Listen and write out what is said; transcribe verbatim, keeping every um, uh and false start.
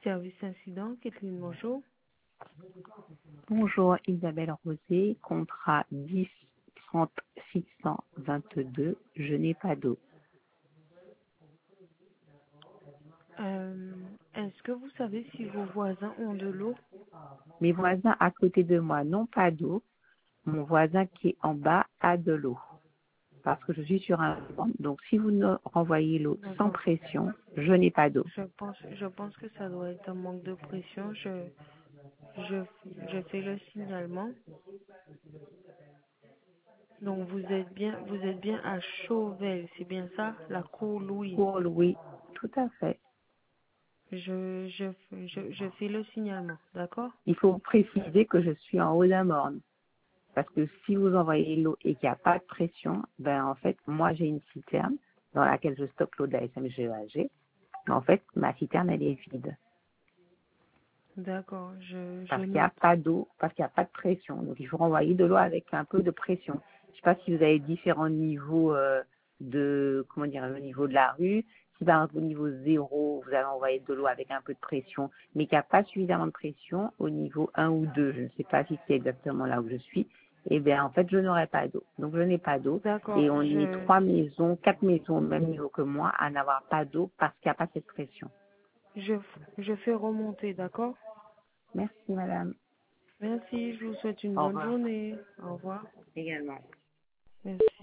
Service incident, Kathleen, bonjour. Bonjour Isabelle Rosé, contrat dix trente six cent vingt-deux, je n'ai pas d'eau. Euh, Est-ce que vous savez si vos voisins ont de l'eau? Mes voisins à côté de moi n'ont pas d'eau, mon voisin qui est en bas a de l'eau. Parce que je suis sur un banc, donc si vous ne renvoyez l'eau sans D'accord. pression, je n'ai pas d'eau. Je pense, je pense que ça doit être un manque de pression. Je, je, je fais le signalement. Donc vous êtes bien, vous êtes bien à Chauvel, c'est bien ça, la cour Louis. Pour Louis, tout à fait. Je, je, je, je fais le signalement, d'accord? Il faut préciser que je suis en haut d'un morne. Parce que si vous envoyez l'eau et qu'il n'y a pas de pression, ben en fait, moi j'ai une citerne dans laquelle je stocke l'eau de la S M G E A G. Mais en fait, ma citerne, elle est vide. D'accord, je, je Parce qu'il n'y a note. pas d'eau, parce qu'il n'y a pas de pression. Donc il faut renvoyer de l'eau avec un peu de pression. Je ne sais pas si vous avez différents niveaux euh, de, comment dire, le niveau de la rue. Si par exemple au niveau zéro, vous allez envoyer de l'eau avec un peu de pression, mais qu'il n'y a pas suffisamment de pression au niveau un ou deux, je ne sais pas si c'est exactement là où je suis, eh bien en fait je n'aurai pas d'eau. Donc je n'ai pas d'eau D'accord, et on est je, trois maisons, quatre maisons au même niveau que moi à n'avoir pas d'eau parce qu'il n'y a pas cette pression. je, je fais remonter, d'accord? Merci madame. Merci, je vous souhaite une Au bonne revoir journée. Au revoir. également. Merci.